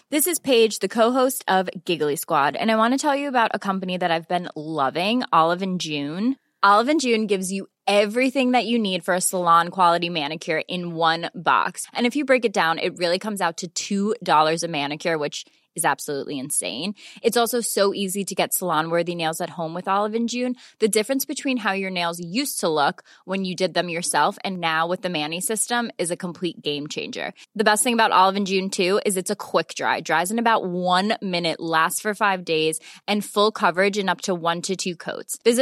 This is Paige, the co-host of Giggly Squad, and I want to tell you about a company that I've been loving, Olive & June. Olive & June gives you everything that you need for a salon-quality manicure in one box. And if you break it down, it really comes out to $2 a manicure, which is absolutely insane. It's also so easy to get salon-worthy nails at home with Olive & June. The difference between how your nails used to look when you did them yourself and now with the Mani system is a complete game changer. The best thing about Olive & June, too, is it's a quick dry. Dries in about 1 minute, lasts for 5 days, and full coverage in up to 1 to 2 coats. Visit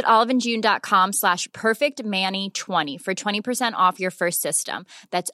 oliveandjune.com/perfectmani20 for 20% off your first system. That's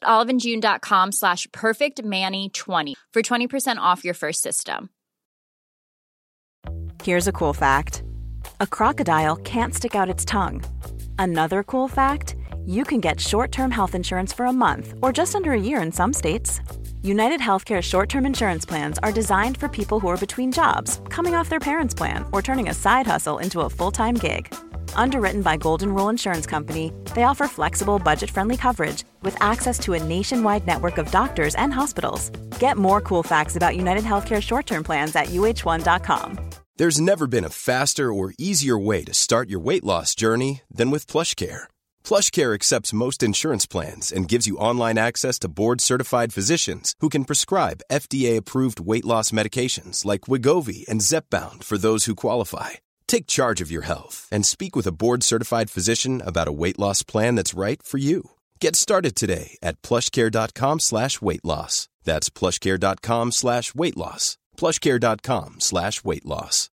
oliveandjune.com/perfectmani20 for 20% off your first system. Here's a cool fact. A crocodile can't stick out its tongue. Another cool fact, you can get short-term health insurance for a month or just under a year in some states. United Healthcare short-term insurance plans are designed for people who are between jobs, coming off their parents' plan, or turning a side hustle into a full-time gig. Underwritten by Golden Rule Insurance Company, they offer flexible, budget-friendly coverage with access to a nationwide network of doctors and hospitals. Get more cool facts about United Healthcare short-term plans at uh1.com. There's never been a faster or easier way to start your weight loss journey than with PlushCare. PlushCare accepts most insurance plans and gives you online access to board-certified physicians who can prescribe FDA-approved weight loss medications like Wegovy and Zepbound for those who qualify. Take charge of your health and speak with a board-certified physician about a weight loss plan that's right for you. Get started today at plushcare.com/weight-loss. That's plushcare.com/weight-loss. plushcare.com/weight-loss.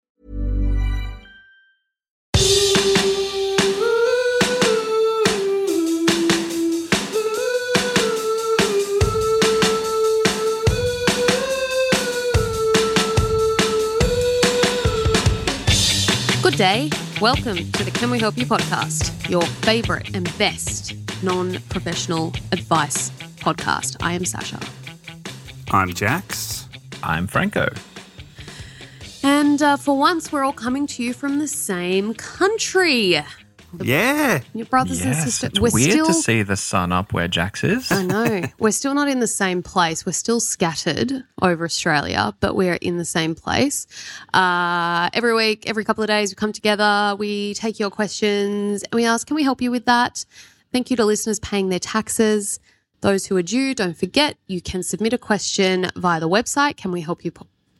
Good day. Welcome to the Can We Help You podcast, your favourite and best non-professional advice podcast. I am Sasha. I'm Jax. I'm Franco. And for once, we're all coming to you from the same country. Yeah. Your brothers and sisters. It's weird to see the sun up where Jax is. I know. We're still not in the same place. We're still scattered over Australia, but we're in the same place. Every week, every couple of days, we come together, we take your questions, and we ask, can we help you with that? Thank you to listeners paying their taxes. Those who are due, don't forget, you can submit a question via the website. Can we help you?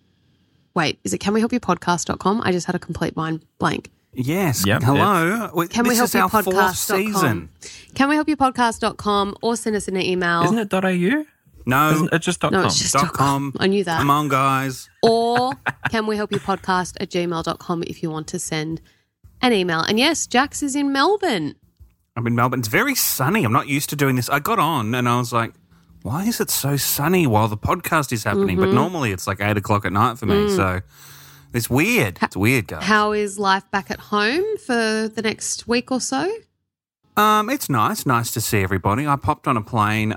Is it canwehelpyoupodcast.com? I just had a complete mind blank. Yes. Yep, hello. Can we help this is our 4th season. Canwehelpyoupodcast.com or send us an email. Isn't it .au? No. Isn't it just .com? No, it's just .com. I knew that. Come on, guys. Or canwehelpyoupodcast@gmail.com if you want to send an email. And yes, Jax is in Melbourne. I'm in Melbourne. It's very sunny. I'm not used to doing this. I got on and I was like, why is it so sunny while the podcast is happening? But normally it's like 8 o'clock at night for me. So it's weird. It's weird, guys. How is life back at home for the next week or so? It's nice. Nice to see everybody. I popped on a plane.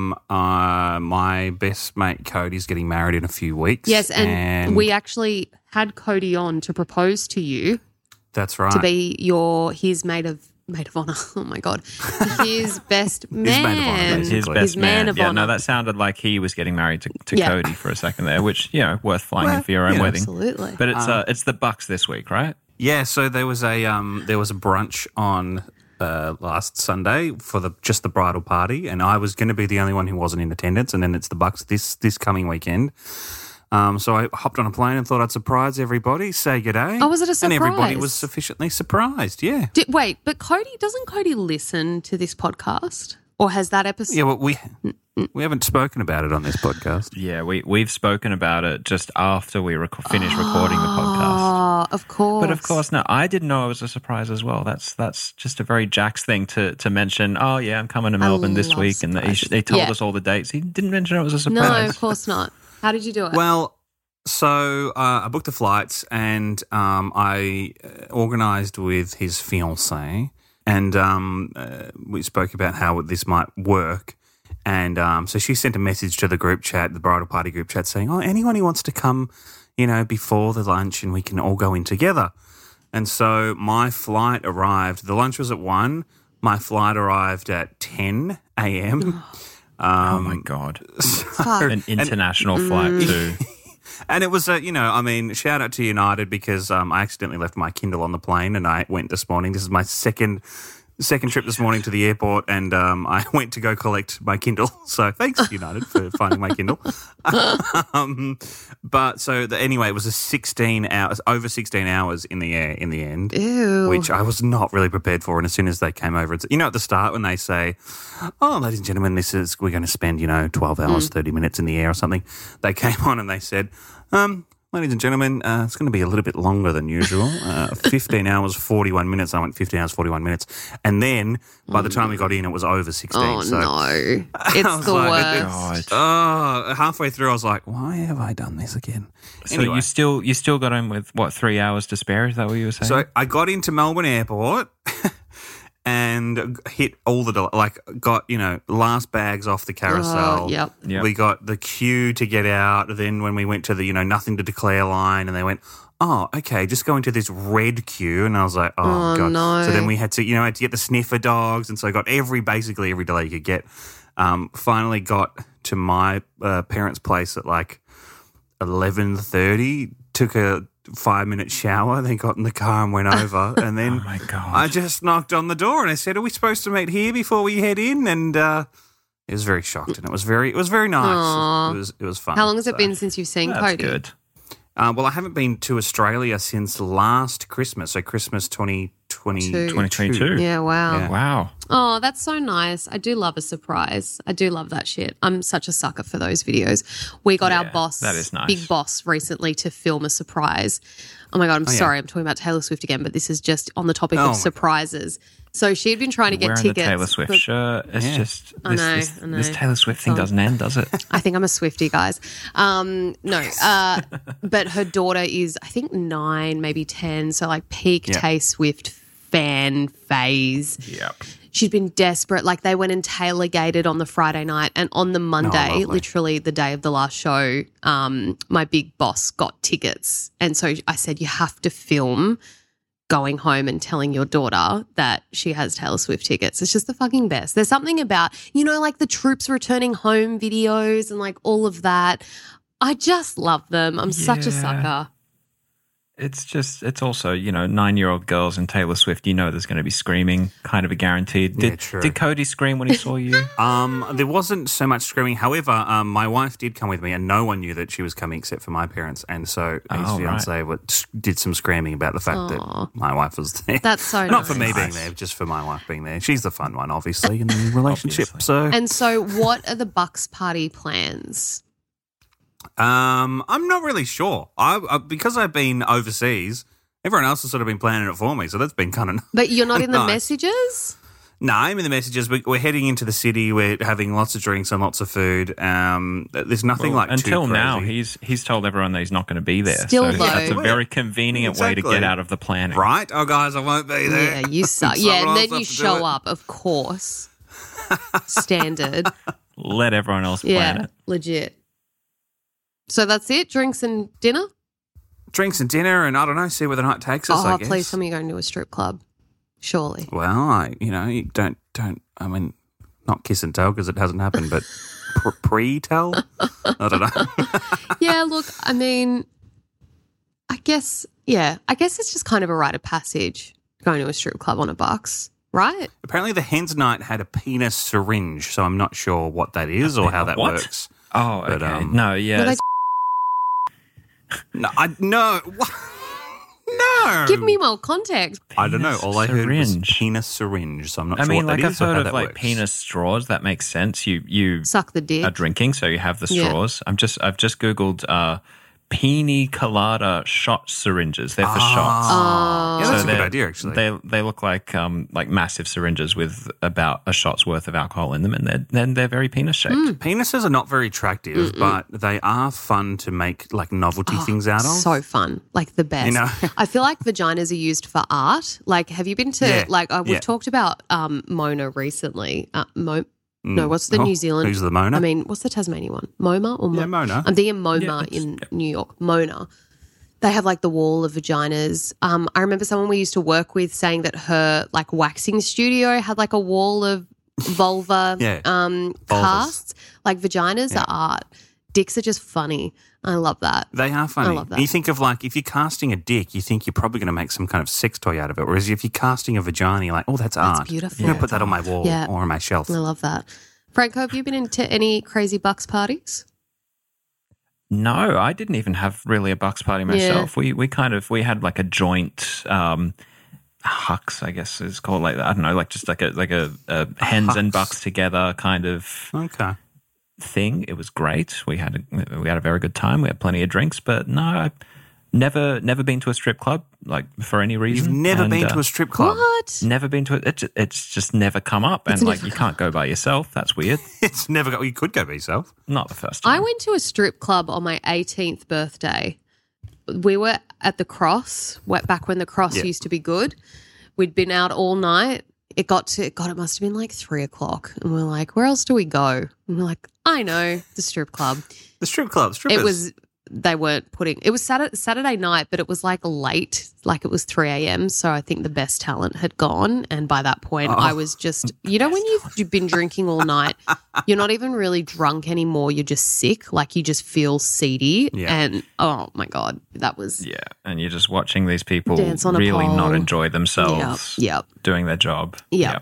My best mate Cody's getting married in a few weeks. Yes, and we actually had Cody on to propose to you. That's right. To be his maid of honour. Oh my God, his best man. His best man of honour. honour. No, that sounded like he was getting married to Cody for a second there, which worth flying in for your own wedding. Absolutely. But it's the Bucks this week, right? Yeah. So there was a brunch on last Sunday for just the bridal party, and I was going to be the only one who wasn't in attendance. And then it's the Bucks this coming weekend. So I hopped on a plane and thought I'd surprise everybody, say good day. Oh, was it a surprise? And everybody was sufficiently surprised, yeah. But doesn't Cody listen to this podcast? Or has that episode? Yeah, well, we haven't spoken about it on this podcast. Yeah, we've spoken about it just after we finished recording the podcast. Oh, of course. But of course, no, I didn't know it was a surprise as well. That's just a very Jax thing to mention. Oh, yeah, I'm coming to Melbourne this week. And they told us all the dates. He didn't mention it was a surprise. No, of course not. How did you do it? Well, so I booked the flights and I organised with his fiancée and we spoke about how this might work. And so she sent a message to the group chat, the bridal party group chat, saying, anyone who wants to come, before the lunch and we can all go in together. And so my flight arrived. The lunch was at 1. My flight arrived at 10 a.m. Oh, my God. An international flight too. And it was, shout out to United because I accidentally left my Kindle on the plane and I went this morning. This is my second trip this morning to the airport, and I went to go collect my Kindle. So thanks, United, for finding my Kindle. Anyway, it was over 16 hours in the air in the end, Ew. which I was not really prepared for. And as soon as they came over, at the start when they say, "Oh, ladies and gentlemen, we're going to spend 12 hours, 30 minutes in the air or something," they came on and they said, "Ladies and gentlemen, it's going to be a little bit longer than usual. 15 hours, 41 minutes." I went 15 hours, 41 minutes. And then by the time we got in, it was over 16. Oh, so no. It's the worst. Halfway through, I was like, why have I done this again? So Anyway, you still got home with, 3 hours to spare? Is that what you were saying? so I got into Melbourne Airport and hit all got, last bags off the carousel. Yep. We got the queue to get out. Then when we went to the, nothing to declare line, and they went, "Oh, okay, just go into this red queue." And I was like, oh God. No. So then we had to, had to get the sniffer dogs. And so I got basically every delay you could get. Finally got to my parents' place at 11:30, took a 5-minute shower, then got in the car and went over, and then Oh my God. I just knocked on the door and I said, "Are we supposed to meet here before we head in?" And it was very shocked, and it was very nice. It was fun. How long has it been since you've seen That's Cody? good. Well, I haven't been to Australia since last Christmas, so Christmas 2022. 2022. Yeah, wow. Yeah. Wow. Oh, that's so nice. I do love a surprise. I do love that shit. I'm such a sucker for those videos. We got our boss, that is nice. big boss, recently to film a surprise. Oh my God, I'm sorry. I'm talking about Taylor Swift again, but this is just on the topic of surprises. So she had been trying to get Wearing tickets. the Taylor Swift shirt. It's just I know. this Taylor Swift thing doesn't end, does it? I think I'm a Swiftie, guys. But her daughter is, I think, 9, maybe 10. So peak Tay Swift fan phase. Yep. She'd been desperate. They went and Taylor gated on the Friday night, and on the Monday, lovely. literally the day of the last show, my big boss got tickets. And so I said, you have to film going home and telling your daughter that she has Taylor Swift tickets. It's just the fucking best. There's something about, the troops returning home videos and all of that. I just love them. I'm such a sucker. It's also, 9-year-old girls and Taylor Swift, there's going to be screaming, kind of a guaranteed. Did Cody scream when he saw you? There wasn't so much screaming. However, my wife did come with me, and no one knew that she was coming except for my parents. And so his fiancée did some screaming about the fact that my wife was there. That's so Not nice. for me being there, just for my wife being there. She's the fun one, obviously, in the relationship. And so what are the Bucks party plans? I'm not really sure. Because I've been overseas, everyone else has sort of been planning it for me, so that's been kind of But you're not in the nice. messages? No, I'm in the messages. We're heading into the city. We're having lots of drinks and lots of food. There's nothing until too now. crazy. He's told everyone that he's not going to be there. Still so though. that's a very convenient way to Exactly. get out of the planning. Right? Oh, guys, I won't be there. Yeah, you suck. Someone And else then you has to do show it. up, of course. Standard. Let everyone else plan Yeah, it. legit. So that's it? Drinks and dinner? Drinks and dinner, and I don't know, see where the night takes us, I guess. Please tell me you're going to a strip club. Surely. Well, you don't, I mean, not kiss and tell because it hasn't happened, but pre-tell? I don't know. Yeah, look, I mean, I guess it's just kind of a rite of passage going to a strip club on a Bucks, right? Apparently the Hens Night had a penis syringe, so I'm not sure what that is or how that What? works. Oh, But, okay. um, No, yeah. Were they- No. No. Give me more context. I don't know. All I heard was syringe. penis syringe, so I'm not I sure mean, what that I've is or heard how of that works. penis straws. That makes sense. You Suck the dick. are drinking, so you have the Yeah. straws. I've just googled pina colada shot syringes. They're for shots. Yeah, that's a good they're- idea, actually. They look like massive syringes with about a shot's worth of alcohol in them, and they're very penis shaped. Penises are not very attractive, but they are fun to make novelty things out of. So fun, the best. You know? I feel like vaginas are used for art. Have you been to Yeah. we've talked about Mona recently. No, what's the New Zealand? Who's the Mona? I mean, what's the Tasmanian one? MoMA or Yeah, Mona. I'm thinking MoMA in New York. Mona. They have the wall of vaginas. I remember someone we used to work with saying that her waxing studio had a wall of vulva Yeah. casts. Vaginas are art. Dicks are just funny. I love that. They are funny. I love that. You think of like, if you're casting a dick, you think you're probably going to make some kind of sex toy out of it. Whereas if you're casting a vagina, you're like, oh, that's art. Beautiful. I'm going to put that on my wall or on my shelf. I love that. Franco, have you been into any crazy Bucks parties? No, I didn't even have really a Bucks party myself. We had like a joint Hucks, I guess is called, like, I don't know, like just like a hens and bucks together kind of thing. It was great. We had a very good time. We had plenty of drinks, but no, I've never been to a strip club, like, for any reason. You've never been to a strip club? What? Never been to it. It's just never come up. And like, you can't go by yourself. That's weird. It's never got. You could go by yourself. Not the first time. I went to a strip club on my 18th birthday. We were at the Cross, back when the Cross used to be good. We'd been out all night. It must have been like 3 o'clock. And we're like, where else do we go? And we're like, I know, the strip club. The strip club, strippers. They weren't putting, it was Saturday night, but it was like late, like it was 3 a.m. So I think the best talent had gone. And by that point, I was just, you know, when you've been drinking all night, you're not even really drunk anymore. You're just sick. Like, you just feel seedy. Yeah. And oh my God, that was. Yeah. And you're just watching these people dance on a really pole. not enjoy themselves doing their job. Yeah.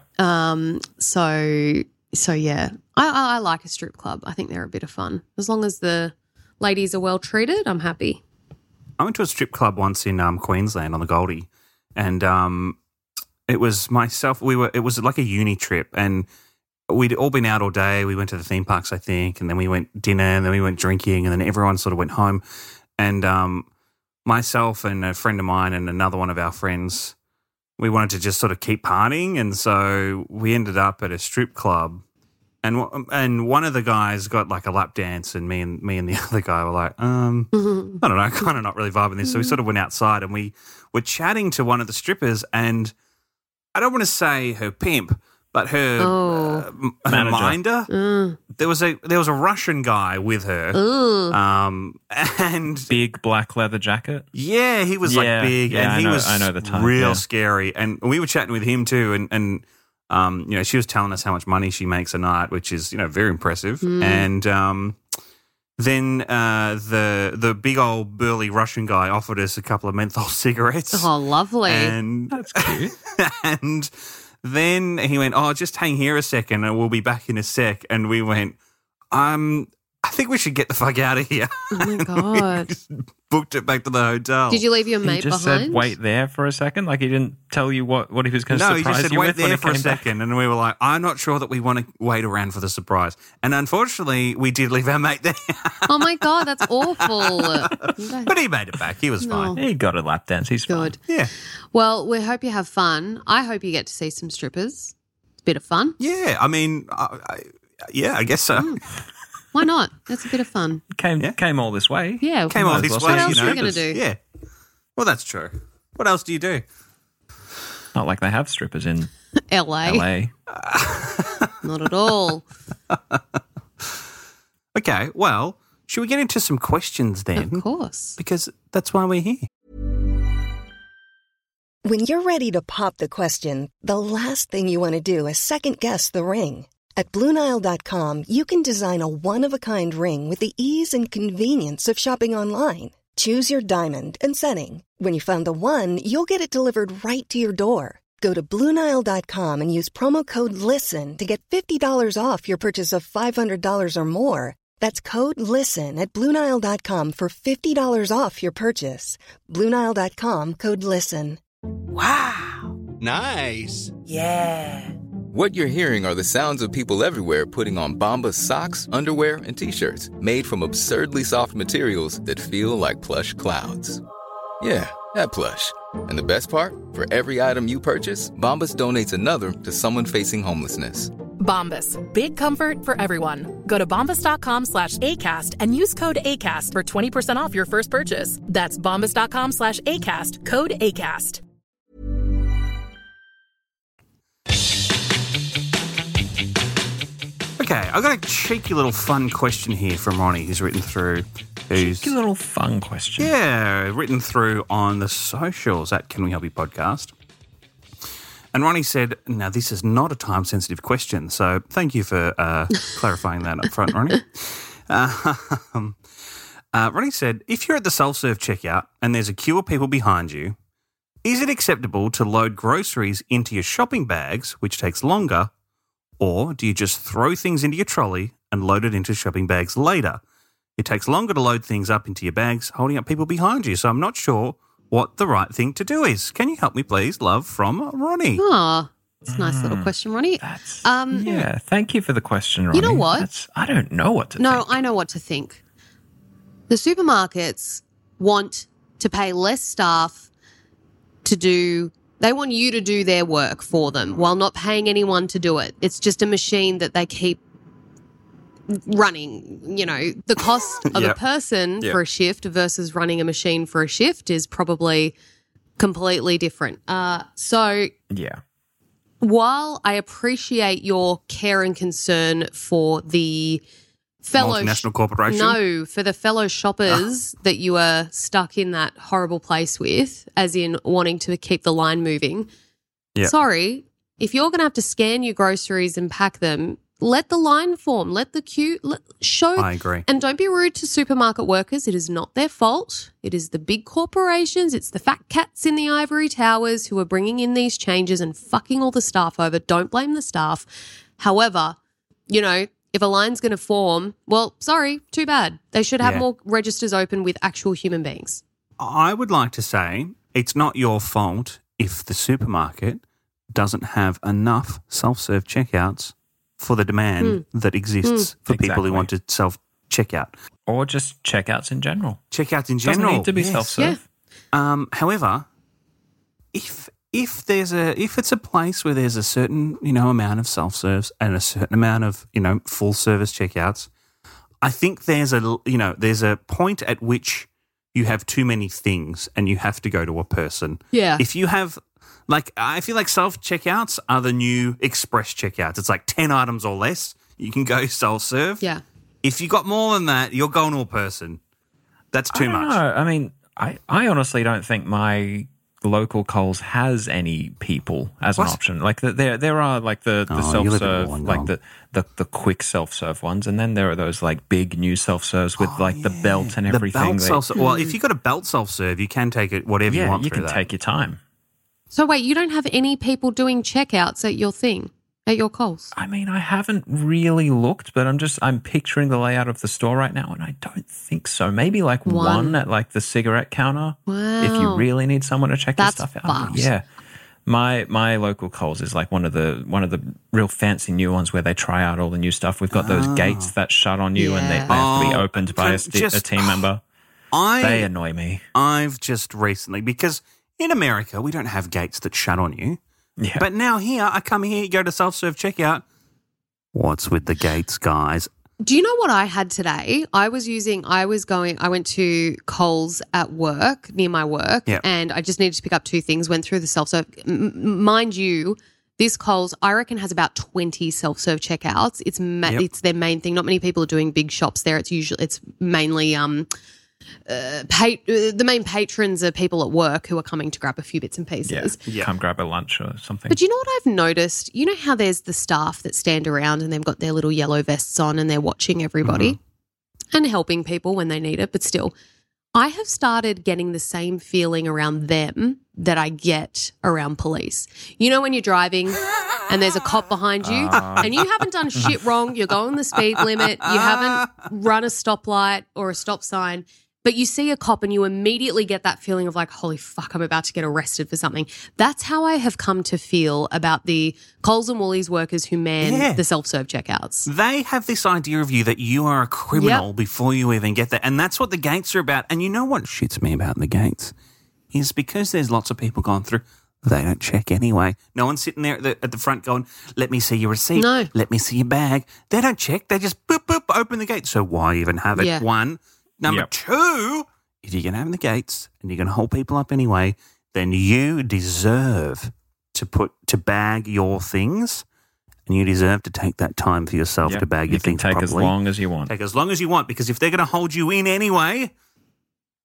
So yeah, I like a strip club. I think they're a bit of fun. As long as the ladies are well treated, I'm happy. I went to a strip club once in Queensland on the Goldie, and it was myself. It was like a uni trip, and we'd all been out all day. We went to the theme parks, I think, and then we went dinner, and then we went drinking, and then everyone sort of went home. And myself and a friend of mine and another one of our friends, we wanted to just sort of keep partying, and so we ended up at a strip club. And one of the guys got like a lap dance, and me and the other guy were like, I don't know, kind of not really vibing this. So we sort of went outside, and we were chatting to one of the strippers, and I don't want to say her pimp, but her minder. There was a Russian guy with her, and big black leather jacket. Yeah, he was like big, and he was the type, real scary. And we were chatting with him too, and you know, she was telling us how much money she makes a night, which is, you know, very impressive. And then the big old burly Russian guy offered us a couple of menthol cigarettes. Oh, lovely. And that's cute. And then he went, oh, just hang here a second and we'll be back in a sec. And we went, I think we should get the fuck out of here. Oh, my God. Booked it back to the hotel. Did you leave your mate behind? He just said, wait there for a second? Like, he didn't tell you what he was going to surprise you with? No, he just said, wait there for a second. second. And we were like, I'm not sure that we want to wait around for the surprise. And unfortunately, we did leave our mate there. Oh, my God, that's awful. But he made it back. He was fine. He got a lap dance. He's good. Fine. Yeah. Well, we hope you have fun. I hope you get to see some strippers. It's a bit of fun. Yeah, I mean, I guess so. Why not? That's a bit of fun. Came all this way. Yeah. Came all this way. What else are you going to do? Yeah. Well, that's true. What else do you do? Not like they have strippers in LA. Not at all. Okay, well, should we get into some questions then? Of course. Because that's why we're here. When you're ready to pop the question, the last thing you want to do is second-guess the ring. At BlueNile.com, you can design a one-of-a-kind ring with the ease and convenience of shopping online. Choose your diamond and setting. When you find the one, you'll get it delivered right to your door. Go to BlueNile.com and use promo code LISTEN to get $50 off your purchase of $500 or more. That's code LISTEN at BlueNile.com for $50 off your purchase. BlueNile.com, code LISTEN. Wow. Nice. Yeah. What you're hearing are the sounds of people everywhere putting on Bombas socks, underwear, and T-shirts made from absurdly soft materials that feel like plush clouds. Yeah, that plush. And the best part? For every item you purchase, Bombas donates another to someone facing homelessness. Bombas. Big comfort for everyone. Go to bombas.com/ACAST and use code ACAST for 20% off your first purchase. That's bombas.com/ACAST. Code ACAST. Okay, I've got a cheeky little fun question here from Ronnie who's written through. Cheeky little fun question. Yeah, written through on the socials at Can We Help You Podcast. And Ronnie said, now this is not a time-sensitive question, so thank you for clarifying that up front, Ronnie. Ronnie said, if you're at the self-serve checkout and there's a queue of people behind you, is it acceptable to load groceries into your shopping bags, which takes longer, or do you just throw things into your trolley and load it into shopping bags later? It takes longer to load things up into your bags, holding up people behind you, so I'm not sure what the right thing to do is. Can you help me, please? Love, from Ronnie. Oh, it's a nice little question, Ronnie. Yeah, thank you for the question, Ronnie. You know what? I don't know what to think. No, I know what to think. The supermarkets want to pay less staff they want you to do their work for them while not paying anyone to do it. It's just a machine that they keep running. You know, the cost of a person for a shift versus running a machine for a shift is probably completely different. So while I appreciate your care and concern for the fellow multinational corporation? No, for the fellow shoppers that you are stuck in that horrible place with, as in wanting to keep the line moving. Yeah. Sorry, if you're going to have to scan your groceries and pack them, let the line form, let the queue show. I agree. And don't be rude to supermarket workers. It is not their fault. It is the big corporations. It's the fat cats in the ivory towers who are bringing in these changes and fucking all the staff over. Don't blame the staff. However, you know, if a line's going to form, well, sorry, too bad. They should have more registers open with actual human beings. I would like to say it's not your fault if the supermarket doesn't have enough self-serve checkouts for the demand that exists for people who want to self-checkout. Or just checkouts in general. Checkouts in general. Doesn't need to be self-serve. Yeah. However, if it's a place where there's a certain, amount of self-serves and a certain amount of, full service checkouts, I think there's a point at which you have too many things and you have to go to a person. Yeah. If you have, I feel like self-checkouts are the new express checkouts. It's like 10 items or less. You can go self-serve. Yeah. If you got more than that, you're going to a person. That's too much. No, I mean, I honestly don't think my local Coles has any people as an option. Like there are like the self-serve, like the quick self-serve ones, and then there are those like big new self-serves with the belt and everything. Well, if you've got a belt self-serve, you can take it whatever you want. You can take your time. So wait, you don't have any people doing checkouts at your thing, at your Coles? I mean, I haven't really looked, but I'm picturing the layout of the store right now, and I don't think so. Maybe like one at like the cigarette counter. Wow. If you really need someone to check your stuff out. Fucked. Yeah. My local Coles is like one of the real fancy new ones where they try out all the new stuff. We've got those gates that shut on you and they have to be opened by a team member. They annoy me. I've just recently, because in America we don't have gates that shut on you. Yeah. But now here, I come here, go to self-serve checkout. What's with the gates, guys? Do you know what I had today? I went to Coles at work, near my work, and I just needed to pick up two things, went through the self-serve. Mind you, this Coles, I reckon, has about 20 self-serve checkouts. It's their main thing. Not many people are doing big shops there. It's mainly the main patrons are people at work who are coming to grab a few bits and pieces. Yeah. Come grab a lunch or something. But you know what I've noticed? You know how there's the staff that stand around and they've got their little yellow vests on and they're watching everybody and helping people when they need it. But still, I have started getting the same feeling around them that I get around police. You know when you're driving and there's a cop behind you and you haven't done shit wrong, you're going the speed limit, you haven't run a stoplight or a stop sign, but you see a cop and you immediately get that feeling of like, holy fuck, I'm about to get arrested for something. That's how I have come to feel about the Coles and Woolies workers who man the self-serve checkouts. They have this idea of you that you are a criminal before you even get there. And that's what the gates are about. And you know what shits me about the gates is because there's lots of people going through, they don't check anyway. No one's sitting there at the front going, let me see your receipt. No. Let me see your bag. They don't check. They just boop, boop, open the gate. So why even have it? Yeah. One. Number two, if you're going to have the gates and you're going to hold people up anyway, then you deserve to bag your things, and you deserve to take that time for yourself to bag your things properly. Take as long as you want. Take as long as you want, because if they're going to hold you in anyway,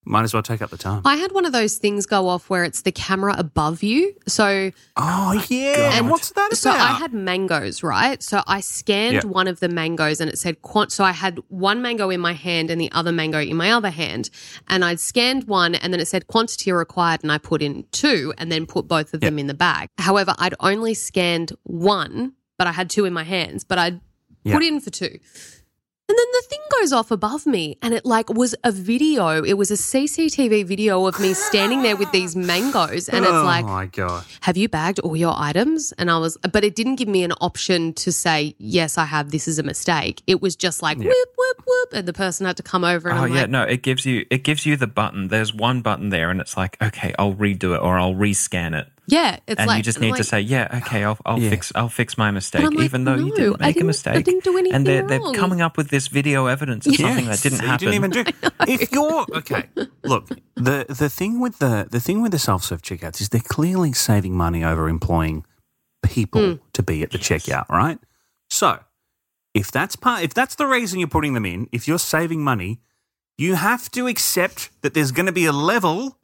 Might as well take up the time. I had one of those things go off where it's the camera above you. So, oh yeah, and what's that about? So I had mangoes, right? So I scanned one of the mangoes, and it said so I had one mango in my hand and the other mango in my other hand, and I'd scanned one, and then it said quantity required, and I put in 2, and then put both of them in the bag. However, I'd only scanned 1, but I had 2 in my hands, but I'd put in for 2. And then the thing goes off above me, and it was a video. It was a CCTV video of me standing there with these mangoes, and it's oh my God. Have you bagged all your items? And but it didn't give me an option to say, yes, I have, this is a mistake. It was just whoop, whoop, whoop, and the person had to come over and no, it gives you the button. There's one button there, and it's like, okay, I'll redo it or I'll rescan it. Yeah, it's and you just need to say, okay, I'll fix my mistake, even though you didn't make a mistake. I didn't do anything and wrong. They're coming up with this video evidence of something that didn't happen. You didn't even do. If you're okay, look, the thing with the self-serve checkouts is they're clearly saving money over employing people to be at the checkout, right? So if that's the reason you're putting them in, if you're saving money, you have to accept that there's going to be a level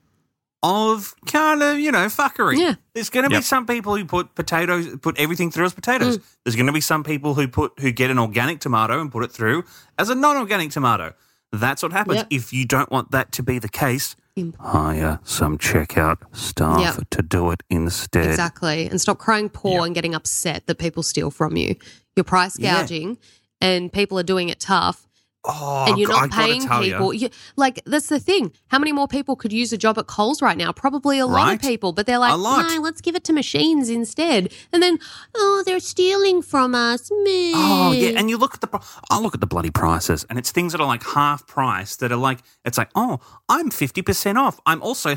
of kind of, fuckery. Yeah. There's going to be some people who put everything through as potatoes. There's going to be some people who get an organic tomato and put it through as a non-organic tomato. That's what happens. Yep. If you don't want that to be the case, hire some checkout staff to do it instead. Exactly. And stop crying poor and getting upset that people steal from you. You're price gouging and people are doing it tough. Oh, and you're not paying people. That's the thing. How many more people could use a job at Coles right now? Probably a lot of people, but they're like, no, let's give it to machines instead. And then, they're stealing from us. Meh. Oh, yeah. And you look at the bloody prices, and it's things that are like half price that are like, it's like, oh, I'm 50% off. I'm also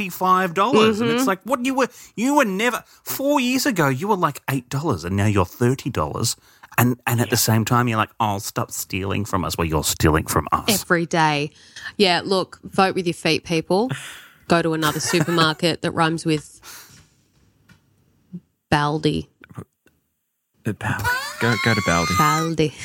$35. And it's like, what you were never, 4 years ago, you were like $8 and now you're $30. And at the same time, you're like, oh, stop stealing from us. Well, you're stealing from us. Every day. Yeah, look, vote with your feet, people. Go to another supermarket that rhymes with Baldi. Go to Baldi. Baldi.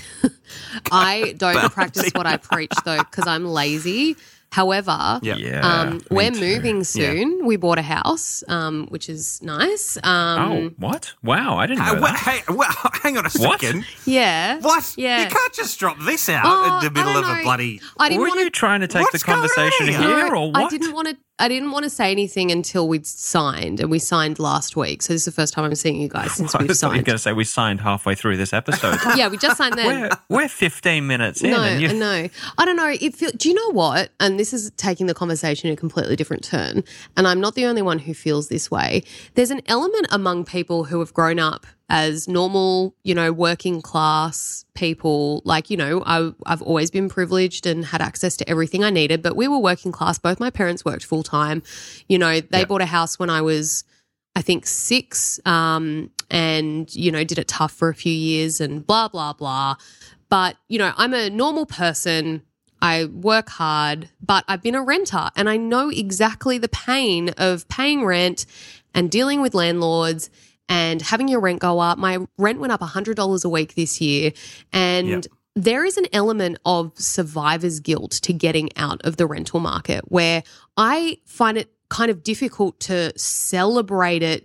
I don't practice what I preach, though, because I'm lazy. However, we're moving soon. Yeah. We bought a house, which is nice. What? Wow, I didn't know that. Hey, hang on a second. Yeah. What? Yeah. You can't just drop this out in the middle of a bloody... Were you trying to take the conversation here or what? I didn't want to say anything until we'd signed, and we signed last week. So this is the first time I'm seeing you guys since we've signed. I was going to say we signed halfway through this episode. Yeah, we just signed then. We're 15 minutes in. No, and I don't know. Do you know what? And this is taking the conversation in a completely different turn, and I'm not the only one who feels this way. There's an element among people who have grown up as normal, working class people. Like, I've always been privileged and had access to everything I needed, but we were working class. Both my parents worked full time. They bought a house when I was, I think, 6, and, did it tough for a few years and blah, blah, blah. But, I'm a normal person. I work hard, but I've been a renter and I know exactly the pain of paying rent and dealing with landlords and having your rent go up. My rent went up $100 a week this year, and there is an element of survivor's guilt to getting out of the rental market where I find it kind of difficult to celebrate it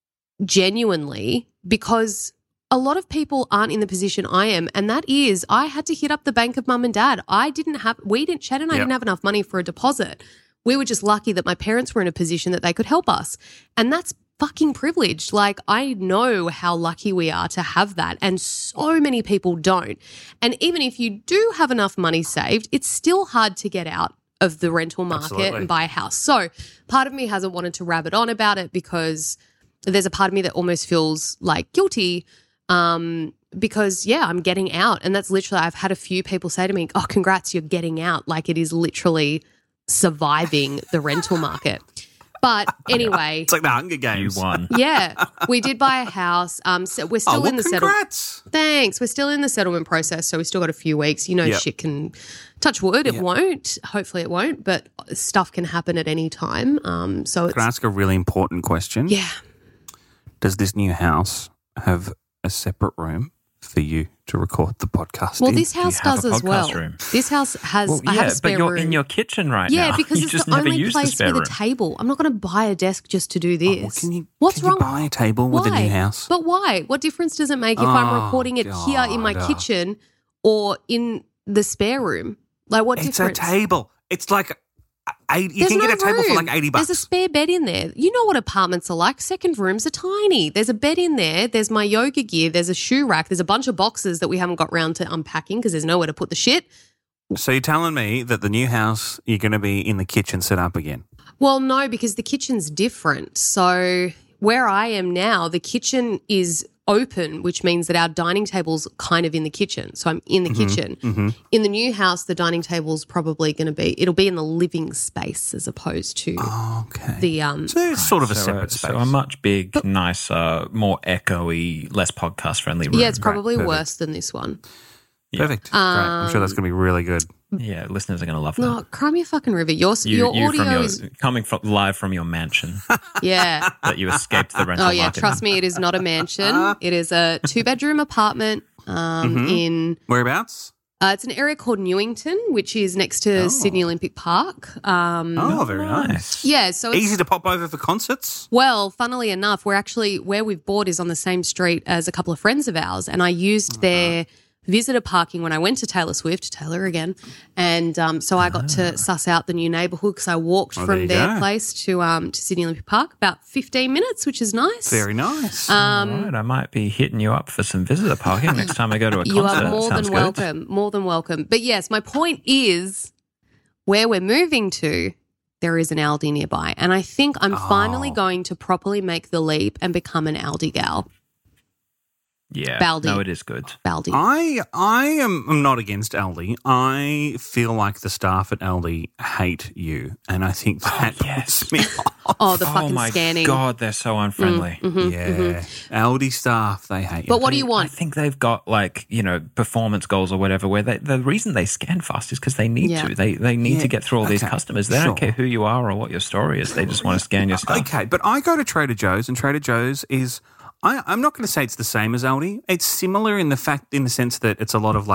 genuinely because a lot of people aren't in the position I am, and that is I had to hit up the bank of mum and dad. Chad and I didn't have enough money for a deposit. We were just lucky that my parents were in a position that they could help us, and that's fucking privileged. Like, I know how lucky we are to have that, and so many people don't. And even if you do have enough money saved, it's still hard to get out of the rental market and buy a house. So part of me hasn't wanted to rabbit on about it because there's a part of me that almost feels like guilty because, I'm getting out. And that's literally, I've had a few people say to me, oh, congrats, you're getting out. Like, it is literally surviving the rental market. But anyway. It's like the Hunger Games. You won. Yeah. We did buy a house. So we're still in the congrats. Thanks. We're still in the settlement process, so we still got a few weeks. Shit can touch wood. It won't. Hopefully it won't, but stuff can happen at any time. Can I ask a really important question? Yeah. Does this new house have a separate room for you to record the podcast Well, in. this house have does a as well. podcast room? This house has. Well, I have yeah, a spare but you're room. in your kitchen right now. Yeah, because you it's just the never only use the place spare with room. a table. I'm not going to buy a desk just to do this. Oh, well, can you wrong? buy a table with Why? a new house? But why? What difference does it make if I'm Oh, recording it here in my God. kitchen or in the spare room? Like, what It's difference? a table. It's like you There's can no get a table for room. like $80. There's a spare bed in there. You know what apartments are like. Second rooms are tiny. There's a bed in there. There's my yoga gear. There's a shoe rack. There's a bunch of boxes that we haven't got round to unpacking because there's nowhere to put the shit. So you're telling me that the new house, you're going to be in the kitchen set up again? Well, no, because the kitchen's different. So where I am now, the kitchen is open, which means that our dining table's kind of in the kitchen. So I'm in the kitchen. In the new house, the dining table's probably going to be, it'll be in the living space as opposed to Okay. the So it's sort of a So, separate space. so a much big, nicer, more echoey, less podcast friendly room. Yeah, it's probably perfect. worse than this one. Perfect. Great. I'm sure that's going to be really good. Yeah, listeners are going to love that. No, cry me a fucking river. Your audio from your, is coming from live from your mansion yeah. that you escaped the rental Oh yeah, market. trust me, it is not a mansion. It is a 2-bedroom apartment in Whereabouts? it's an area called Newington, which is next to Sydney Olympic Park. Oh, very nice. Yeah, so it's Easy to pop over for concerts. well, funnily enough, we're actually where we've bought is on the same street as a couple of friends of ours, and I used their visitor parking when I went to Taylor Swift, Taylor again, and so I got to suss out the new neighbourhood because I walked there from you their go. place to Sydney Olympic Park, about 15 minutes, which is nice. Very nice. All right, I might be hitting you up for some visitor parking next time I go to a concert. You are more Sounds than good. welcome, more than welcome. But yes, my point is where we're moving to, there is an Aldi nearby, and I think I'm finally going to properly make the leap and become an Aldi gal. Yeah, Baldi. no, it is good. Aldi. I am not against Aldi. I feel like the staff at Aldi hate you, and I think that puts me off. Oh, the Oh fucking my scanning. God, they're so unfriendly. Yeah, Aldi staff, they hate you. But what do you I want? think they've got performance goals or whatever. Where the reason they scan fast is because they need Yeah. to. They need to get through all these Okay, customers. They sure. don't care who you are or what your story is. They just want to scan your stuff. Okay, but I go to Trader Joe's, and Trader Joe's is. I'm not going to say it's the same as Aldi. It's similar in the sense that it's a lot of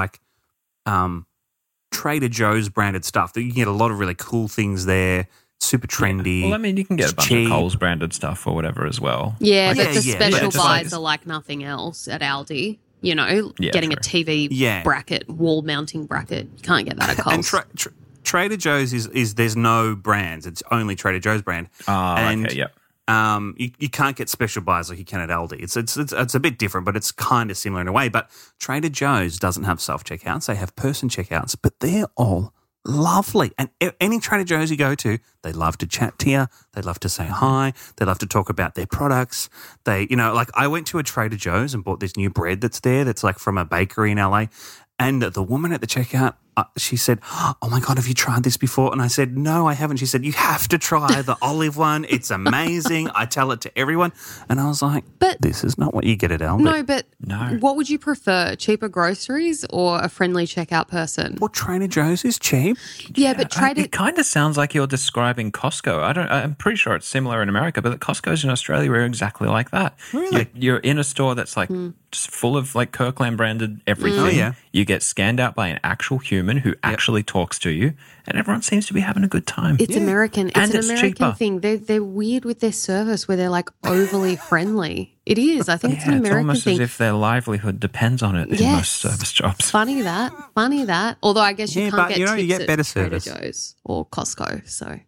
Trader Joe's branded stuff. You can get a lot of really cool things there. Super trendy. Well, I mean, you can get a bunch cheap. of Coles branded stuff or whatever as well. Yeah, but Yeah, the yeah, special but it's like- buys are like nothing else at Aldi. You know, Yeah, getting a true. TV Yeah. bracket, wall mounting bracket. You can't get that at And Coles. Trader Joe's is there's no brands. It's only Trader Joe's brand. And, Okay, yep. You can't get special buys like you can at Aldi. It's a bit different, but it's kind of similar in a way. But Trader Joe's doesn't have self-checkouts. They have person checkouts, but they're all lovely. And any Trader Joe's you go to, they love to chat to you. They love to say hi. They love to talk about their products. I went to a Trader Joe's and bought this new bread that's there that's like from a bakery in LA. And the woman at the checkout, she said, "Oh my God, have you tried this before?" And I said, "No, I haven't." She said, "You have to try the olive one. It's amazing. I tell it to everyone." And I was like, But- this is not what you get at Aldi. No, but No. what would you prefer? Cheaper groceries or a friendly checkout person? Well, Trader Joe's is cheap. Yeah, but Trader. It kind of sounds like you're describing Costco. I'm pretty sure it's similar in America, but the Costco's in Australia are exactly like that. Really? You're in a store that's like just full of like Kirkland branded everything. Oh, yeah. You get scanned out by an actual human who actually talks to you, and everyone seems to be having a good time. It's American. It's And an it's American cheaper. thing. They're weird with their service where they're like overly friendly. It is. I think it's an it's American almost thing. as if their livelihood depends on it in Yes. most service jobs. Funny that. Although I guess you Yeah, can't but, get you tips get at better Trader service. Joe's or Costco. So,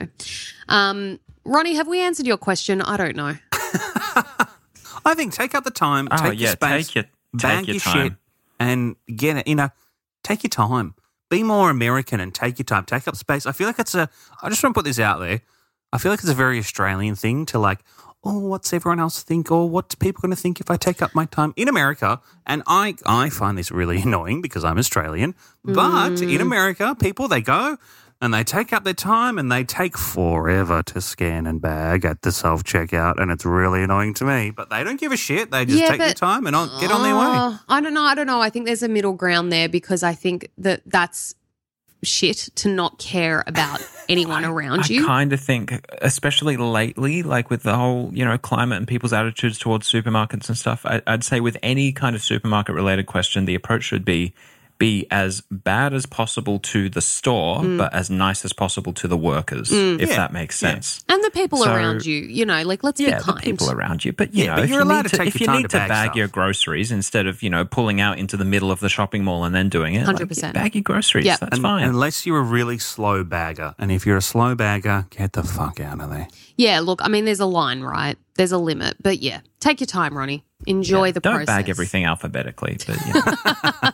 Ronnie, have we answered your question? I don't know. I think take up the time, Oh, take your yeah, space, take bag your your time. shit, and get it. Take your time. Be more American and take your time. Take up space. I feel like I just want to put this out there. I feel like it's a very Australian thing to what's everyone else think, or what's people going to think if I take up my time in America? And I find this really annoying because I'm Australian. But in America, people, they go and they take up their time and they take forever to scan and bag at the self-checkout, and it's really annoying to me. But they don't give a shit. They just take their time and get on their way. I don't know. I think there's a middle ground there because I think that's shit to not care about anyone around you. I kind of think, especially lately, like with the whole, climate and people's attitudes towards supermarkets and stuff, I'd say with any kind of supermarket-related question, the approach should be as bad as possible to the store, but as nice as possible to the workers, if that makes sense. And the people around you, let's be kind. The people around you. But, but you're allowed to take if your you time need to to bag your stuff. groceries instead of, pulling out into the middle of the shopping mall and then doing it, 100%. bag your groceries. Yep. That's fine. Unless you're a really slow bagger. And if you're a slow bagger, get the fuck out of there. Yeah, look, I mean, there's a line, right? There's a limit. But yeah, take your time, Ronnie. Enjoy the process. Don't bag everything alphabetically, but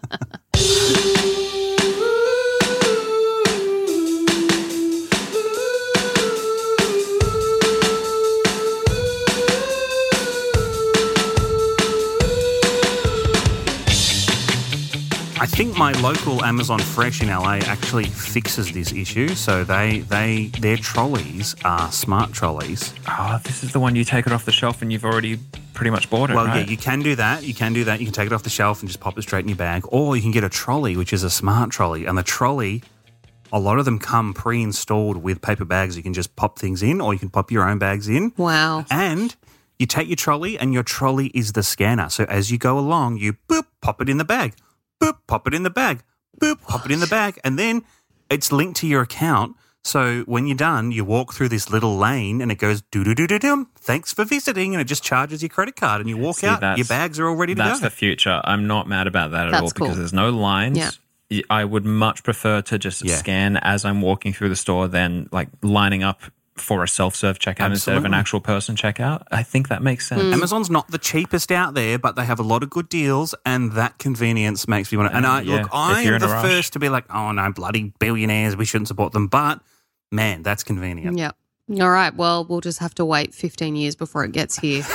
I think my local Amazon Fresh in LA actually fixes this issue. So their trolleys are smart trolleys. Oh, this is the one you take it off the shelf and you've already pretty much bought it, Well, right? yeah, you can do that. You can take it off the shelf and just pop it straight in your bag. Or you can get a trolley, which is a smart trolley. And the trolley, a lot of them come pre-installed with paper bags. You can just pop things in, or you can pop your own bags in. Wow. And you take your trolley, and your trolley is the scanner. So as you go along, you boop, pop it in the bag. Boop, pop it in the bag. Boop, pop it in the bag. And then it's linked to your account. So when you're done, you walk through this little lane and it goes doo-doo-doo-doo-dum. Thanks for visiting. And it just charges your credit card and you walk out. Your bags are all ready to go. That's the future. I'm not mad about that at all That's cool. because there's no lines. Yeah. I would much prefer to just scan as I'm walking through the store than like lining up for a self-serve checkout instead of an actual person checkout. I think that makes sense. Amazon's not the cheapest out there, but they have a lot of good deals, and that convenience makes me want to. And I am the first to be like, oh no, bloody billionaires, we shouldn't support them. But man, that's convenient. Yeah. All right. Well, we'll just have to wait 15 years before it gets here.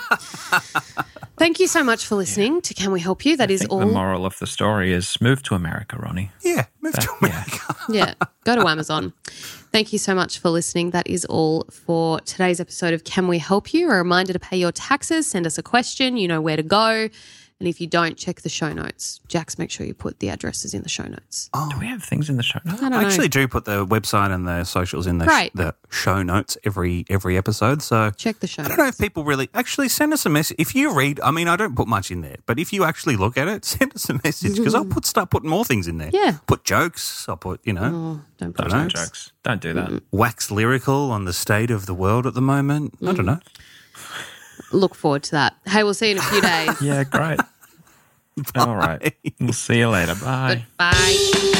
Thank you so much for listening to Can We Help You? That is all. The moral of the story is move to America, Ronnie. Yeah, move to America. Yeah, go to Amazon. Thank you so much for listening. That is all for today's episode of Can We Help You? A reminder to pay your taxes, send us a question, you know where to go. And if you don't, check the show notes. Jax, make sure you put the addresses in the show notes. Oh. Do we have things in the show notes? I actually do put the website and the socials in the show notes every episode. So check the show notes. I don't know if people really actually send us a message. If you read, I mean, I don't put much in there, but if you actually look at it, send us a message because I'll start putting more things in there. Yeah. Put jokes. I'll put, don't put jokes. Don't do that. Wax lyrical on the state of the world at the moment. I don't know. Look forward to that. Hey, we'll see you in a few days. Yeah, great. All right. We'll see you later. Bye. Goodbye.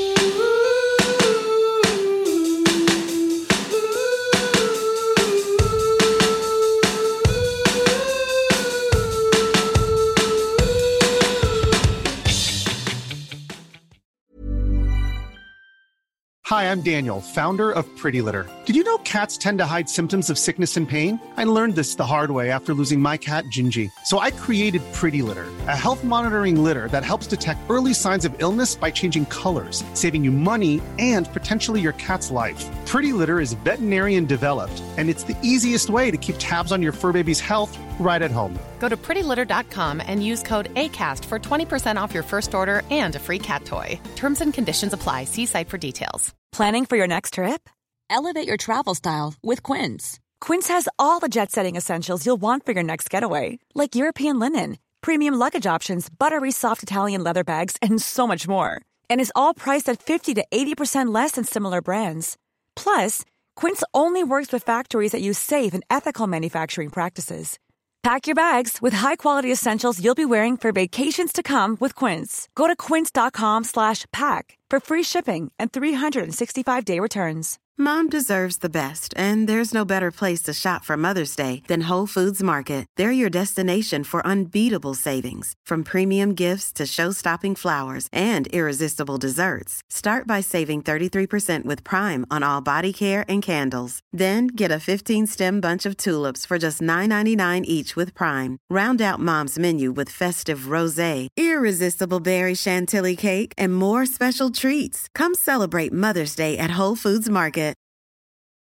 Hi, I'm Daniel, founder of Pretty Litter. Did you know cats tend to hide symptoms of sickness and pain? I learned this the hard way after losing my cat, Gingy. So I created Pretty Litter, a health monitoring litter that helps detect early signs of illness by changing colors, saving you money and potentially your cat's life. Pretty Litter is veterinarian developed, and it's the easiest way to keep tabs on your fur baby's health right at home. Go to prettylitter.com and use code ACAST for 20% off your first order and a free cat toy. Terms and conditions apply. See site for details. Planning for your next trip? Elevate your travel style with Quince. Quince has all the jet-setting essentials you'll want for your next getaway, like European linen, premium luggage options, buttery soft Italian leather bags, and so much more. And is all priced at 50 to 80% less than similar brands. Plus, Quince only works with factories that use safe and ethical manufacturing practices. Pack your bags with high-quality essentials you'll be wearing for vacations to come with Quince. Go to quince.com/pack for free shipping and 365-day returns. Mom deserves the best, and there's no better place to shop for Mother's Day than Whole Foods Market. They're your destination for unbeatable savings, from premium gifts to show-stopping flowers and irresistible desserts. Start by saving 33% with Prime on all body care and candles. Then get a 15-stem bunch of tulips for just $9.99 each with Prime. Round out Mom's menu with festive rosé, irresistible berry chantilly cake, and more special treats. Come celebrate Mother's Day at Whole Foods Market.